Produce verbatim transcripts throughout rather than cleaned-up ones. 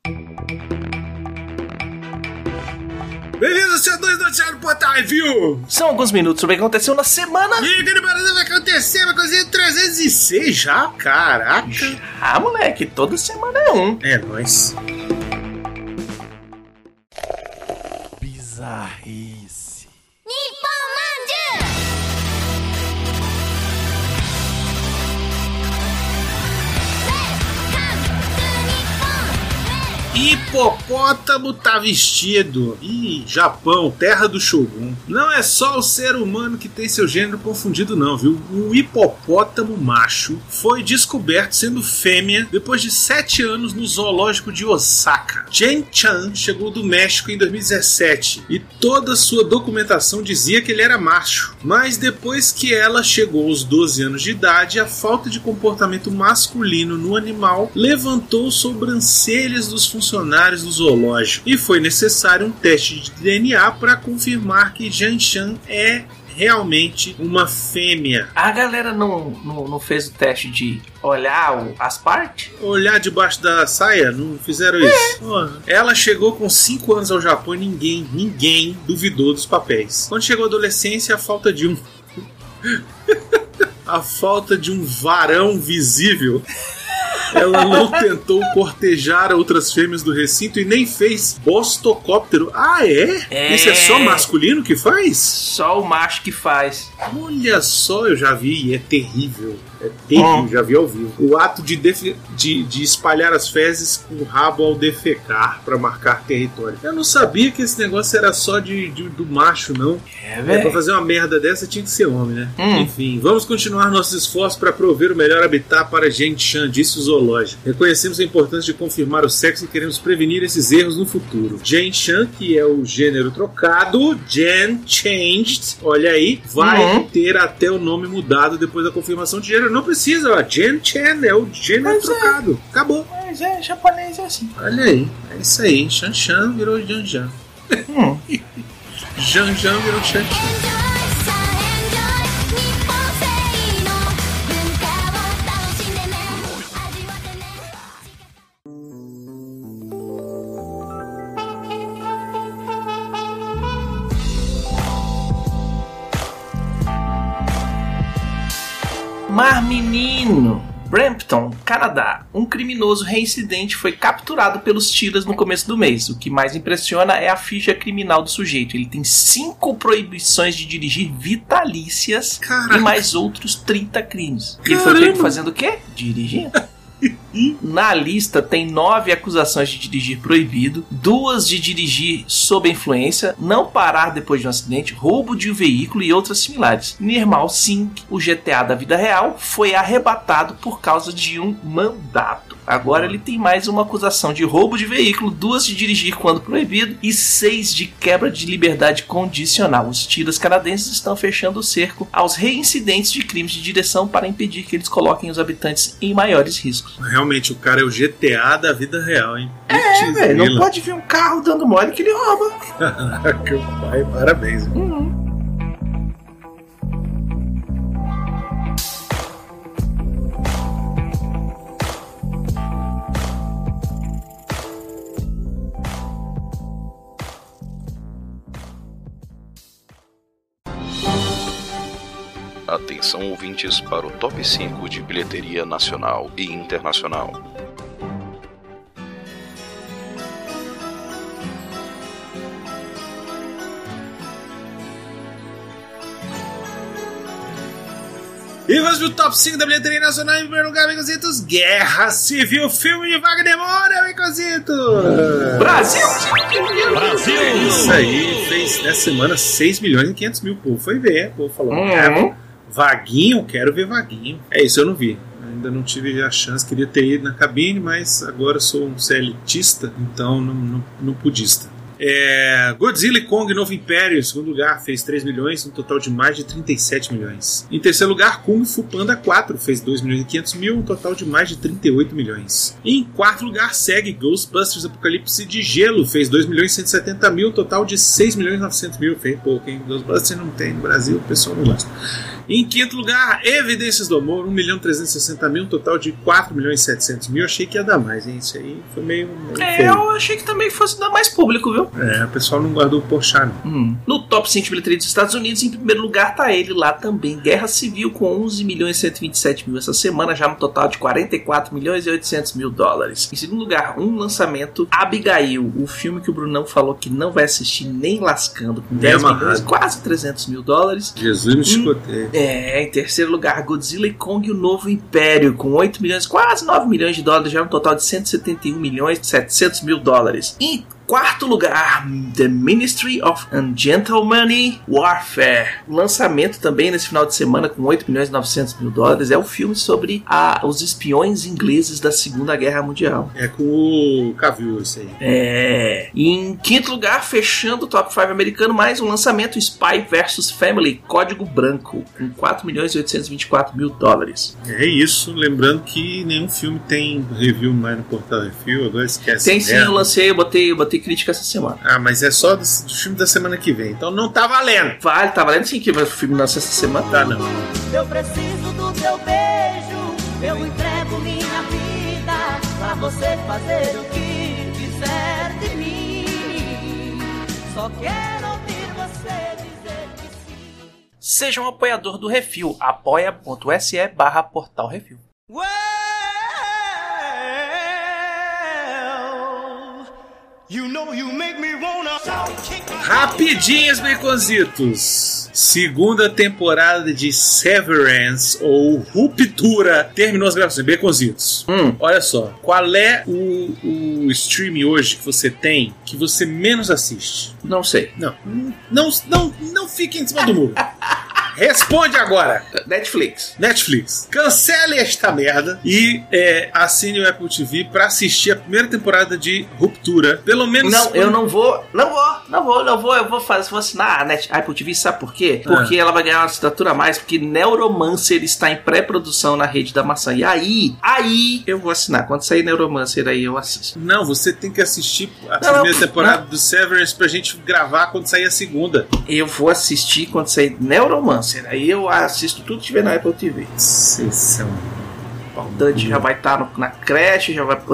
Bem-vindos a dois noticiários do Portal Review! São alguns minutos sobre o que aconteceu na semana. E o que vai acontecer? Vai acontecer trezentos e seis já? Caraca! Ah, moleque, toda semana é um. É nóis. Bizarrice. Hipopótamo tá vestido. Ih, Japão, terra do Shogun. Não é só o ser humano que tem seu gênero confundido não, viu? Um hipopótamo macho foi descoberto sendo fêmea depois de sete anos no zoológico de Osaka. Jen Chan chegou do México em dois mil e dezessete e toda sua documentação dizia que ele era macho. Mas depois que ela chegou aos doze anos de idade, a falta de comportamento masculino no animal levantou sobrancelhas dos funcionários funcionários do zoológico e foi necessário um teste de D N A para confirmar que Jen Chan é realmente uma fêmea. A galera não, não, não fez o teste de olhar o, as partes? Olhar debaixo da saia? Não fizeram isso? É. Oh, ela chegou com cinco anos ao Japão e ninguém, ninguém duvidou dos papéis. Quando chegou a adolescência, a falta de um... a falta de um varão visível... Ela não tentou cortejar outras fêmeas do recinto e nem fez bostocóptero. Ah, é? é? Isso é só masculino que faz? Só o macho que faz. Olha só, eu já vi e é terrível. É terrível, oh. Já vi ao vivo. O ato de, defe- de, de espalhar as fezes com o rabo ao defecar para marcar território. Eu não sabia que esse negócio era só de, de, do macho, não. É, velho. É, pra fazer uma merda dessa tinha que ser homem, né? Hum. Enfim, vamos continuar nossos esforços para prover o melhor habitat para Jen Chan, disse o zoológico. Reconhecemos a importância de confirmar o sexo e queremos prevenir esses erros no futuro. Jen Chan, que é o gênero trocado, Gen Changed, olha aí, vai uhum. ter até o nome mudado depois da confirmação de gênero. Não precisa, ó. Jen Chan é o gênero Mas trocado. É. Acabou. Mas é, japonês é assim. Olha aí, é isso aí. Chan Chan virou Jan Jan. Hum. Jan Jan virou Chan Chan. Mar Menino, Brampton, Canadá. Um criminoso reincidente foi capturado pelos tiras no começo do mês. O que mais impressiona é a ficha criminal do sujeito. Ele tem cinco proibições de dirigir vitalícias. Caraca. E mais outros trinta crimes. E ele foi pego fazendo o quê? Dirigindo. Na lista tem nove acusações de dirigir proibido, duas de dirigir sob influência, não parar depois de um acidente, roubo de um veículo e outras similares. Nirmal Singh, o G T A da vida real, foi arrebatado por causa de um mandato. Agora ele tem mais uma acusação de roubo de veículo, duas de dirigir quando proibido e seis de quebra de liberdade condicional. Os tiras canadenses estão fechando o cerco aos reincidentes de crimes de direção para impedir que eles coloquem os habitantes em maiores riscos. Realmente, o cara é o G T A da vida real, hein? É, velho, não pode vir um carro dando mole que ele rouba. Caraca, pai, parabéns. Uhum. Atenção ouvintes para o top cinco de bilheteria nacional e internacional. E vamos pro top cinco da bilheteria nacional. Em primeiro lugar, Micositos, Guerra Civil, filme de Wagner Moura, Micositos! Brasil! Brasil! Isso aí, fez nessa semana seis milhões e quinhentos mil, pô. Foi ver, pô, falou. Uhum. É, Vaguinho, quero ver Vaguinho. É isso, eu não vi. Ainda não tive a chance, queria ter ido na cabine, mas agora sou um celitista, então não, não, não pudista. É, Godzilla e Kong Novo Império, em segundo lugar, fez três milhões, um total de mais de trinta e sete milhões. Em terceiro lugar, Kung Fu Panda quatro, fez dois milhões e quinhentos mil, um total de mais de trinta e oito milhões. E em quarto lugar, segue Ghostbusters Apocalipse de Gelo, fez dois milhões e cento e setenta mil, um total de seis milhões e novecentos mil. Fez pouco, hein? Ghostbusters não tem no Brasil, o pessoal não gosta. Em quinto lugar, Evidências do Amor, um milhão trezentos e sessenta mil, um total de quatro milhões e setecentos mil. Achei que ia dar mais, hein? Isso aí foi meio... meio é, feio. eu achei que também fosse dar mais público, viu? É, o pessoal não guardou o Porchat, não. Hum. No top cinco de bilheteria dos Estados Unidos, em primeiro lugar tá ele lá também, Guerra Civil, com onze milhões e cento e vinte e sete mil essa semana, já no total de quarenta e quatro milhões e oitocentos mil dólares. Em segundo lugar, um lançamento, Abigail, o filme que o Brunão falou que não vai assistir nem lascando, com dez milhões, quase trezentos mil dólares. Jesus me chicoteia. É, em terceiro lugar, Godzilla e Kong e o Novo Império, com oito milhões, quase nove milhões de dólares, já no total de cento e setenta e um milhões e setecentos mil dólares. Em quarto lugar, The Ministry of Ungentlemanly Warfare. Lançamento também nesse final de semana com oito milhões e novecentos mil dólares. É um filme sobre a, os espiões ingleses da Segunda Guerra Mundial. É com o Cavill, isso aí. É. E em quinto lugar, fechando o top cinco americano, mais um lançamento, Spy versus. Family, Código Branco, com quatro milhões e oitocentos e vinte e quatro mil dólares. É isso. Lembrando que nenhum filme tem review mais no Portal Refil. Agora esquece. Tem sim, eu lancei, eu botei, eu botei crítica essa semana. Ah, mas é só do, do filme da semana que vem. Então não tá valendo. Vale, tá valendo sim que o filme lança essa semana. Tá, não. Eu preciso do teu beijo. Eu entrego minha vida pra você fazer o que quiser de mim. Só quero ouvir você dizer que sim. Seja um apoiador do Refil. apoia.se barra Portal Refil. You know you make me wanna... Rapidinhos, baconzitos. Segunda temporada de Severance ou Ruptura terminou as gravações. Baconzitos. Hum. Olha só, qual é o, o stream hoje que você tem que você menos assiste? Não sei. Não, não, não, não fique em cima do muro. Responde agora. Netflix. Netflix. Cancele esta merda e é, assine o Apple T V pra assistir a primeira temporada de Ruptura. Pelo menos... Não, eu não vou. Não vou. Não vou, não vou. Eu vou, fazer, vou assinar a Net, Apple T V. Sabe por quê? Porque ah. ela vai ganhar uma assinatura a mais. Porque Neuromancer está em pré-produção na rede da maçã. E aí, aí eu vou assinar. Quando sair Neuromancer, aí eu assisto. Não, você tem que assistir a não, primeira não, temporada não. do Severance pra gente gravar quando sair a segunda. Eu vou assistir quando sair Neuromancer. Aí eu assisto tudo que tiver na Apple T V. Vocês são... O Dante já vai estar tá na creche, já vai...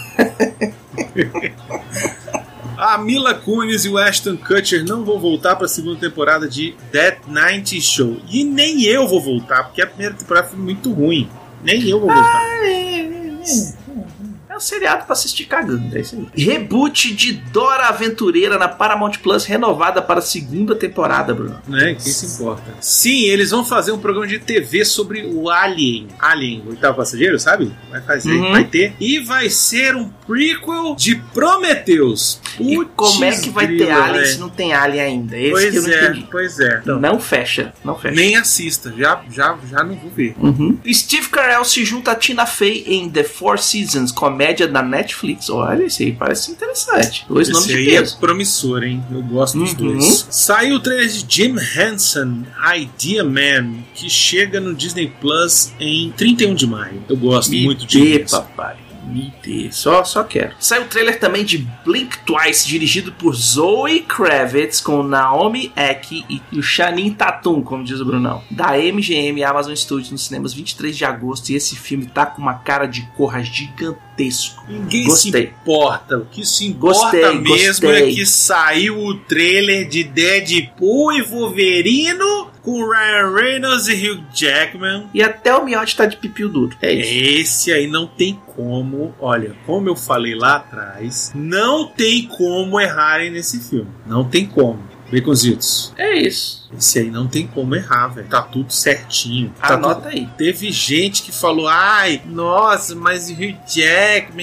A Mila Kunis e o Ashton Kutcher não vão voltar para a segunda temporada de That noventa Show. E nem eu vou voltar, porque a primeira temporada foi muito ruim. Nem eu vou voltar. É um seriado pra assistir cagando, é isso aí. Reboot de Dora Aventureira na Paramount Plus, renovada para a segunda temporada, Bruno. Né? Quem se importa? Sim, eles vão fazer um programa de T V sobre o Alien. Alien, o oitavo passageiro, sabe? Vai fazer, uhum. vai ter. E vai ser um prequel de Prometheus. E Putz como é que vai grila, ter Alien né? se não tem Alien ainda? Esse pois que eu não é, entendi. pois é. Não, não fecha, não fecha. Nem assista, já, já, já não vou ver. Uhum. Steve Carell se junta a Tina Fey em The Four Seasons, comédia da Netflix. Olha, isso aí parece interessante. Dois Esse nomes de aí peso. é promissor, hein? Eu gosto dos Uhum. dois. Saiu o trailer de Jim Henson, Idea Man, que chega no Disney Plus em trinta e um de maio. Eu gosto Me muito de dê, Henson. papai. Me dê. Só, só quero. Saiu o trailer também de Blink Twice, dirigido por Zoe Kravitz, com Naomi Eki e o Channing Tatum, como diz o Brunão, da M G M Amazon Studios, nos cinemas vinte e três de agosto. E esse filme tá com uma cara de corra gigantesco. Ninguém Gostei. se importa. O que se importa Gostei, mesmo gostei. é que saiu o trailer de Deadpool e Wolverino com Ryan Reynolds e Hugh Jackman. E até o miote tá de pipiu duro. É isso. Esse aí não tem como, olha, como eu falei lá atrás, não tem como errarem nesse filme. Não tem como. Baconzitos. É isso. Esse aí não tem como errar, velho. Tá tudo certinho. Tá Anota tudo... aí. Teve gente que falou, ai, nossa, mas o Hugh Jackman,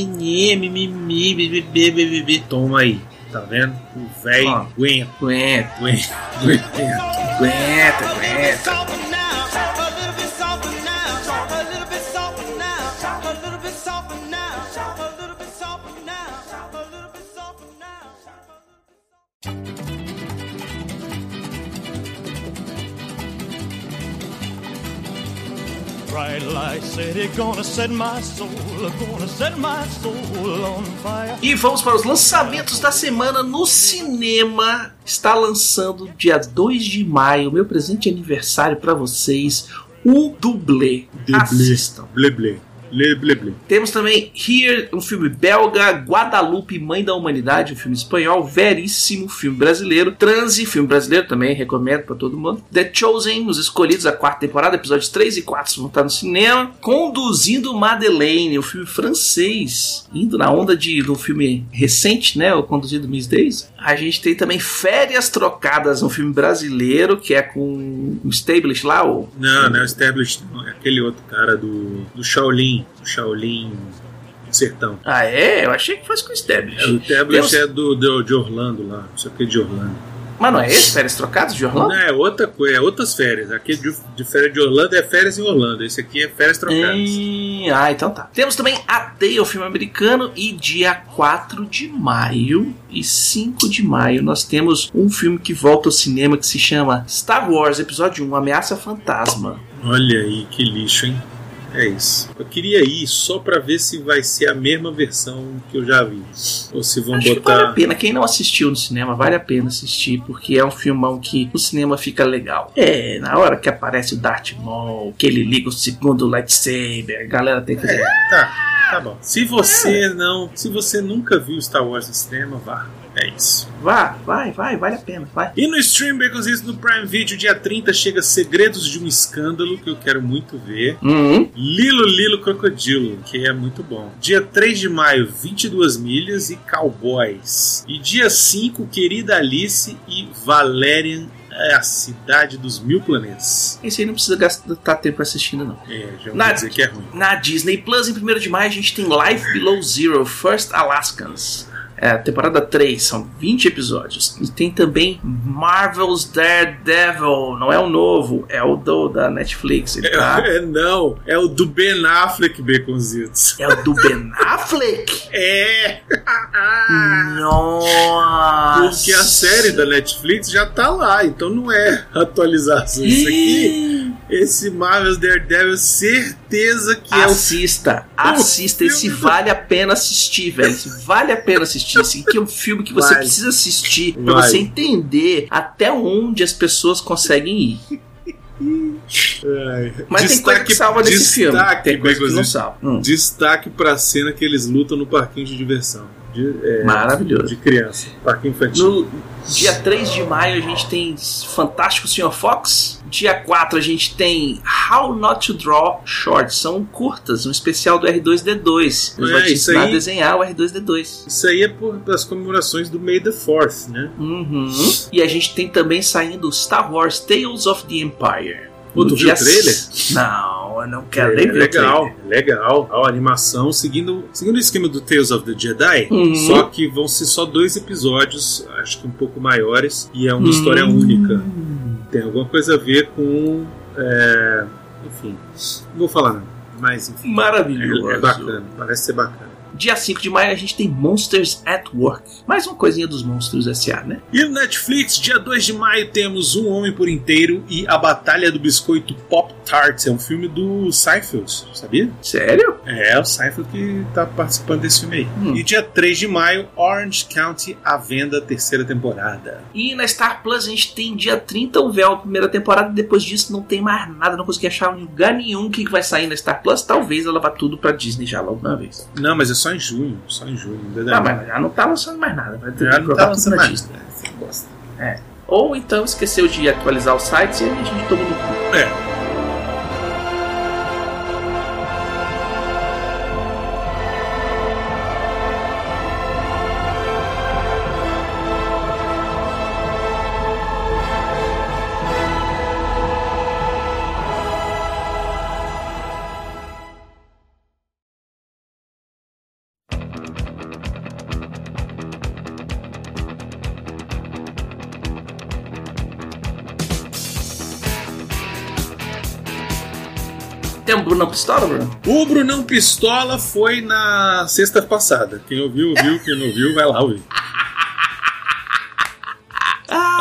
mimimi, toma aí. Tá vendo? O velho aguenta, Aguenta, aguenta, aguenta. aguenta, aguenta. bright light city, gonna set my soul, gonna set my soul on fire. E vamos para os lançamentos da semana no cinema. Está lançando dia dois de maio, meu presente de aniversário para vocês, o Dublê. Assistam. Blé, blé. Blé, blé, blé. Temos também Here, um filme belga, Guadalupe, Mãe da Humanidade, um filme espanhol, Veríssimo, filme brasileiro, Transe, filme brasileiro também, recomendo pra todo mundo. The Chosen, Os Escolhidos, a quarta temporada, episódios três e quatro vão estar no cinema. Conduzindo Madeleine, o um filme francês, indo na onda de, de um filme recente, né, o Conduzindo Miss Daisy. A gente tem também Férias Trocadas, um filme brasileiro, que é com o Stablish lá, o... Não, não é o Stablish, não, é aquele outro cara do, do Shaolin. O Shaolin Sertão. Ah, é? Eu achei que fosse com o Stablish. É, o Stablish Temos... é do, do, de Orlando lá, não sei o que de Orlando. Mas não é esse? Férias Trocadas de Orlando? Não, é outra coisa, é outras férias. Aquele de, de férias de Orlando é férias em Orlando. Esse aqui é Férias Trocadas. Hum, ah, então tá. Temos também A Teia, o filme americano, e dia quatro de maio e cinco de maio nós temos um filme que volta ao cinema que se chama Star Wars Episódio um, Ameaça Fantasma. Olha aí, que lixo, hein? É isso. Eu queria ir só pra ver se vai ser a mesma versão que eu já vi. Ou se vão Acho botar. Que vale a pena. Quem não assistiu no cinema, vale a pena assistir, porque é um filmão que no cinema fica legal. É, na hora que aparece o Darth Maul, que ele liga o segundo lightsaber, a galera tem que ver. É, tá, tá bom. Se você é. não. Se você nunca viu Star Wars no cinema, vá. É isso. Vá, vai, vai, vale a pena, vai. E no Stream Baconzitos no Prime Video, dia trinta, chega Segredos de um Escândalo, que eu quero muito ver. Uhum. Lilo Lilo Crocodilo, que é muito bom. Dia três de maio, vinte e duas milhas e Cowboys. E dia cinco, Querida Alice e Valerian, é a Cidade dos Mil Planetas. Esse aí não precisa gastar tempo assistindo, não. É, já na, vou dizer que é ruim. Na Disney Plus, em primeiro de maio, a gente tem Life Below Zero, First Alaskans. É, temporada três, são vinte episódios. E tem também Marvel's Daredevil. Não é o novo, é o do, da Netflix. Ele tá... é, é, não, é o do Ben Affleck, Baconzitos. É o do Ben Affleck? É! Nossa! Porque a série da Netflix já tá lá, então não é atualização. Isso aqui, esse Marvel's Daredevil, certeza que assista, é o... assista, esse vale a pena assistir, velho. Esse vale a pena assistir. Esse aqui é um filme que você vale. precisa assistir pra vale. você entender até onde as pessoas conseguem ir. Ai. Mas destaque, tem coisa que salva nesse filme. Tem coisa que não salva. Hum. Destaque pra cena que eles lutam no parquinho de diversão. De, é, maravilhoso. De criança. Parquinho infantil. No dia três de maio a gente tem Fantástico senhor Fox. Dia quatro a gente tem How Not to Draw Short. São curtas, um especial do R dois D dois. Eles é, vão te ensinar aí, a desenhar o R dois D dois. Isso aí é por das comemorações do May the fourth, né? Uhum. E a gente tem também saindo Star Wars Tales of the Empire. Pô, tu viu o trailer? Não, eu não quero é, nem ver legal, o trailer. Legal, a animação seguindo, seguindo o esquema do Tales of the Jedi, uhum. só que vão ser só dois episódios, acho que um pouco maiores, e é uma uhum. história única. Tem alguma coisa a ver com... É, enfim, não vou falar não, mas enfim. Maravilhoso. É, é bacana, parece ser bacana. Dia cinco de maio a gente tem Monsters at Work. Mais uma coisinha dos Monstros S A, né? E no Netflix, dia dois de maio, temos Um Homem por Inteiro e A Batalha do Biscoito Pop Tarts. É um filme do Seinfeld, sabia? Sério? É, o Seinfeld que tá participando desse filme aí. Hum. E dia três de maio, Orange County, à venda, terceira temporada. E na Star Plus a gente tem dia trinta o Véu, primeira temporada. Depois disso não tem mais nada, não consegui achar em lugar nenhum que vai sair na Star Plus. Talvez ela vá tudo pra Disney já logo uma vez. Não, mas é só em junho, só em junho. Ah, mas já não tá lançando mais nada. Vai ter já que não tá lançando mais Disney. É, é. Ou então esqueceu de atualizar o site e a gente toma no cu. É. Tem um Brunão Pistola, Bruno? O Brunão Pistola foi na sexta passada. Quem ouviu, ouviu. Quem não ouviu, vai lá ouvir. Ah,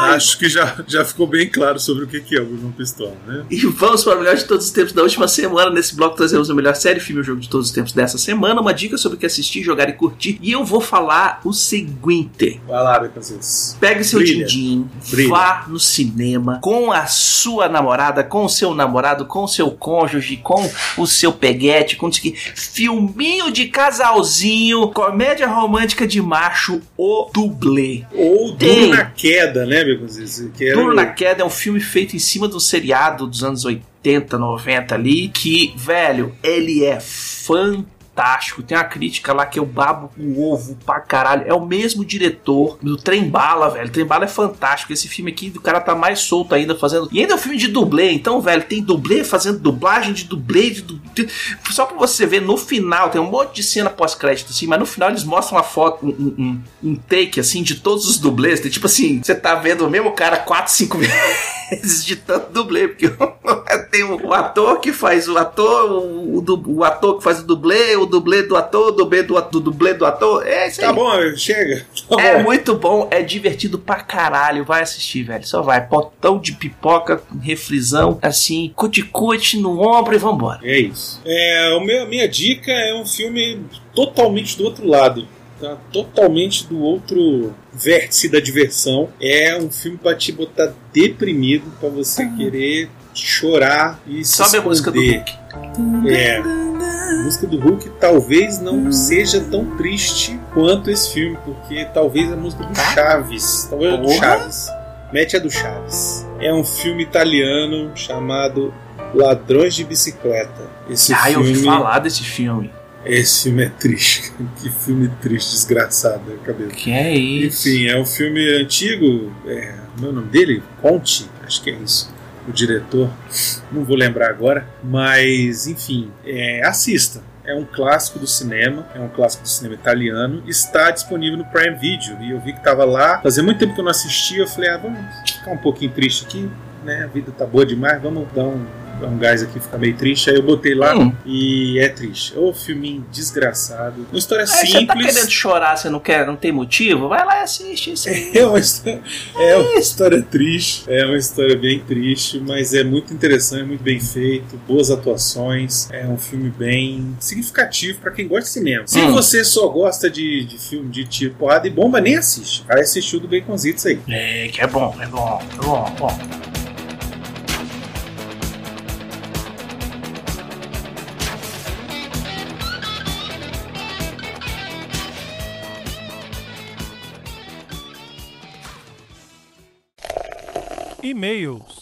Acho que já, já ficou bem claro sobre o que é o Irmão Pistola, né? E vamos para o melhor de todos os tempos da última semana. Nesse bloco trazemos a melhor série, filme e jogo de todos os tempos dessa semana. Uma dica sobre o que assistir, jogar e curtir. E eu vou falar o seguinte. Vai lá, Becazes. Pegue seu Brilha. din-din, Brilha. vá no cinema com a sua namorada, com o seu namorado, com o seu cônjuge, com o seu peguete, com o que filminho de casalzinho, comédia romântica de macho, o dublê. Ou Duro na Queda, né, Becazes? Duro na Queda é um filme feito em cima do seriado dos anos oitenta, noventa ali, que, velho, ele é fantástico. Tem uma crítica lá que eu babo o ovo pra caralho. É o mesmo diretor do Trem Bala, velho. Trem Bala é fantástico. Esse filme aqui, o cara tá mais solto ainda fazendo. E ainda é um filme de dublê. Então, velho, tem dublê fazendo dublagem de dublê. De dublê. Só pra você ver, no final, tem um monte de cena pós-crédito, assim, mas no final eles mostram uma foto, um, um, um take, assim, de todos os dublês. Tem, tipo assim, você tá vendo o mesmo cara quatro, cinco vezes de tanto dublê. Porque tem o, o ator que faz o ator, o, o, o ator que faz o dublê, o dublê do ator, o dublê do, do dublê do ator. É isso aí. Tá bom, chega. Tá é bom. muito bom, é divertido pra caralho. Vai assistir, velho. Só vai. Potão de pipoca, refrisão, assim, cuticute no ombro e vambora. É isso. É, o meu, a minha dica é um filme totalmente do outro lado. Tá? Totalmente do outro vértice da diversão. É um filme pra te botar deprimido, pra você uhum. querer chorar e se Sobe esconder. a música do Hulk. É. A música do Hulk talvez não seja tão triste quanto esse filme, porque talvez a música do Chaves, talvez a do Chaves, mete a do Chaves. É um filme italiano chamado Ladrões de Bicicleta. Esse ah, filme, eu ouvi falar desse filme. Esse filme é triste. Que filme triste, desgraçado, cabeça. Que é isso? Enfim, é um filme antigo. É, meu nome dele? Conte, acho que é isso. O diretor, não vou lembrar agora, mas enfim, é, assista. É um clássico do cinema, é um clássico do cinema italiano, está disponível no Prime Video e eu vi que estava lá. Fazia muito tempo que eu não assistia, eu falei, ah, vamos ficar um pouquinho triste aqui, né? A vida tá boa demais, vamos dar um, dar um gás aqui, ficar meio triste. Aí eu botei lá hum. e é triste. Ô, filminho desgraçado. Uma história aí simples. Você tá querendo chorar, você não quer, não tem motivo? Vai lá e assiste isso aí. É uma história, é uma história triste, é uma história bem triste, mas é muito interessante, muito bem feito, boas atuações, é um filme bem significativo pra quem gosta de cinema. Se hum. você só gosta de, de filme de tiro, porrada e bomba, nem assiste. Vai assistir o do Baconzitos aí. É, que é bom, é bom, é bom, é bom. E-mails.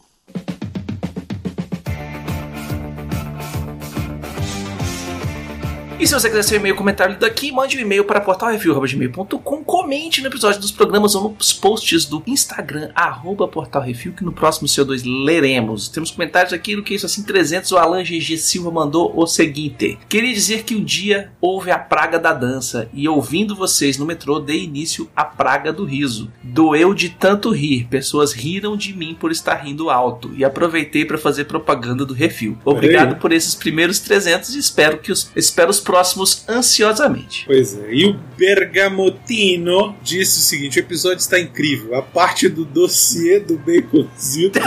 E se você quiser seu e-mail, comentário daqui, mande um e-mail para portal review arroba gmail ponto com, comente no episódio dos programas ou nos posts do Instagram, arroba portalreview, que no próximo C O dois leremos. Temos comentários aqui no Que Isso Assim trezentos, o Alan G G Silva mandou o seguinte: queria dizer que um dia houve a praga da dança e ouvindo vocês no metrô dei início à praga do riso. Doeu de tanto rir, pessoas riram de mim por estar rindo alto e aproveitei para fazer propaganda do Refil. Obrigado por esses primeiros trezentos e espero, que os, espero os próximos ansiosamente. Pois é, e o Bergamotino disse o seguinte: o episódio está incrível, a parte do dossiê do Baconzitos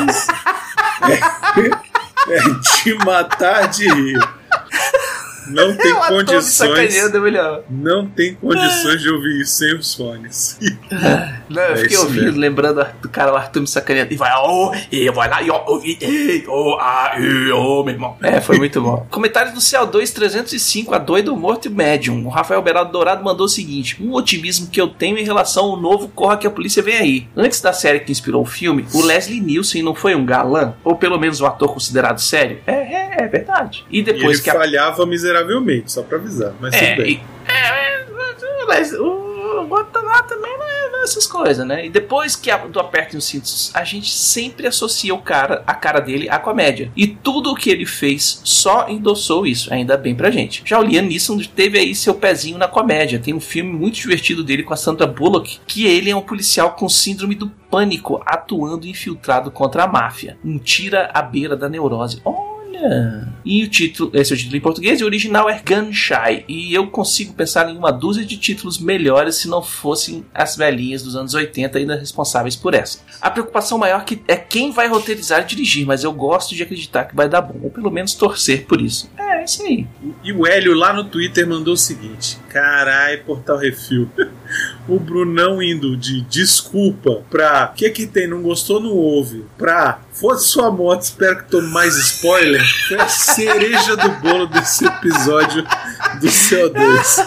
é, é de matar de rir. Não tem condições. Não tem condições de ouvir isso sem os fones. Não, eu fiquei é ouvindo, mesmo. lembrando do cara lá, Arthur me sacaneando. E vai, oh, e vai lá, e oh, e oh, ah, e oh, meu irmão. É, foi muito bom. Comentários do C O dois trezentos e cinco, a Doido Morto e Médium. O Rafael Beraldo Dourado mandou o seguinte: um otimismo que eu tenho em relação ao novo Corra que a Polícia Vem Aí. Antes da série que inspirou o filme, o Leslie Nielsen não foi um galã? Ou pelo menos um ator considerado sério? É, é, é verdade. E depois e ele que falhava a... miseravelmente, só pra avisar, mas é, tudo bem. E, é, o, o Gota lá também não é essas coisas, né? E depois que a, do Apertem os Cintos, a gente sempre associa o cara, a cara dele à comédia. E tudo o que ele fez só endossou isso, ainda bem pra gente. Já o Liam Neeson teve aí seu pezinho na comédia. Tem um filme muito divertido dele com a Sandra Bullock, que ele é um policial com síndrome do pânico, atuando infiltrado contra a máfia. Um tira à beira da neurose. Oh, Olha. E o título, esse é o título em português, e o original é Gun Shy. E eu consigo pensar em uma dúzia de títulos melhores se não fossem as velhinhas dos anos oitenta ainda responsáveis por essa. A preocupação maior que é quem vai roteirizar e dirigir, mas eu gosto de acreditar que vai dar bom, ou pelo menos torcer por isso. É, é isso aí. E o Hélio lá no Twitter mandou o seguinte: carai, Portal Refil. O Brunão indo de desculpa pra que que tem, não gostou, não ouve, pra foda-se sua moto, espero que tome mais spoiler. Foi a cereja do bolo desse episódio do C O dois.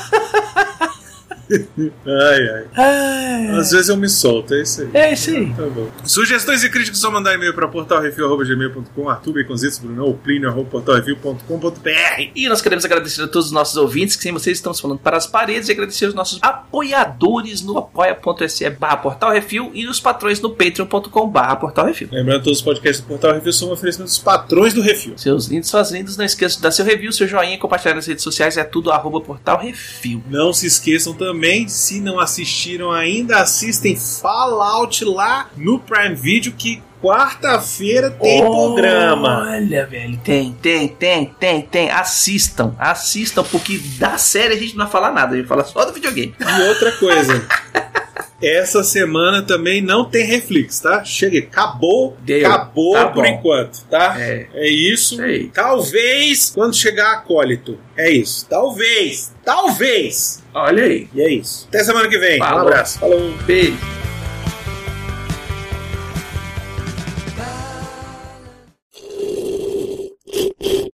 Ai, ai. ai. Às vezes eu me solto, é isso aí. É isso aí. Tá bom. Sugestões e críticas só mandar e-mail para portal refil arroba gmail ponto com, Arthur Baconzitos, Brunão, Plínio arroba portal refil ponto com ponto b r. E nós queremos agradecer a todos os nossos ouvintes, que sem vocês estamos falando para as paredes, e agradecer aos nossos apoiadores no apoia.se barra Portal Refil e os patrões no patreon.com barra Portal Refil. Lembrando que todos os podcasts do Portal Refil são um oferecimento dos patrões do Refil. Seus lindos, suas lindas, não esqueçam de dar seu review, seu joinha e compartilhar nas redes sociais, é tudo arroba Portal Refil. Não se esqueçam também, se não assistiram ainda, assistem Fallout lá no Prime Video, que quarta-feira tem oh, programa. Olha, velho, tem, tem, tem, tem, tem. Assistam, assistam, porque da série a gente não vai falar nada, a gente vai falar só do videogame. E outra coisa, essa semana também não tem Reflex, tá? Chega, acabou, Deu. acabou Tá por bom. enquanto, tá? É, é isso. Sei. Talvez quando chegar Acólito. É isso. Talvez. Talvez. Olha aí. E é isso. Até semana que vem. Falou. Um abraço. Falou. Beijo.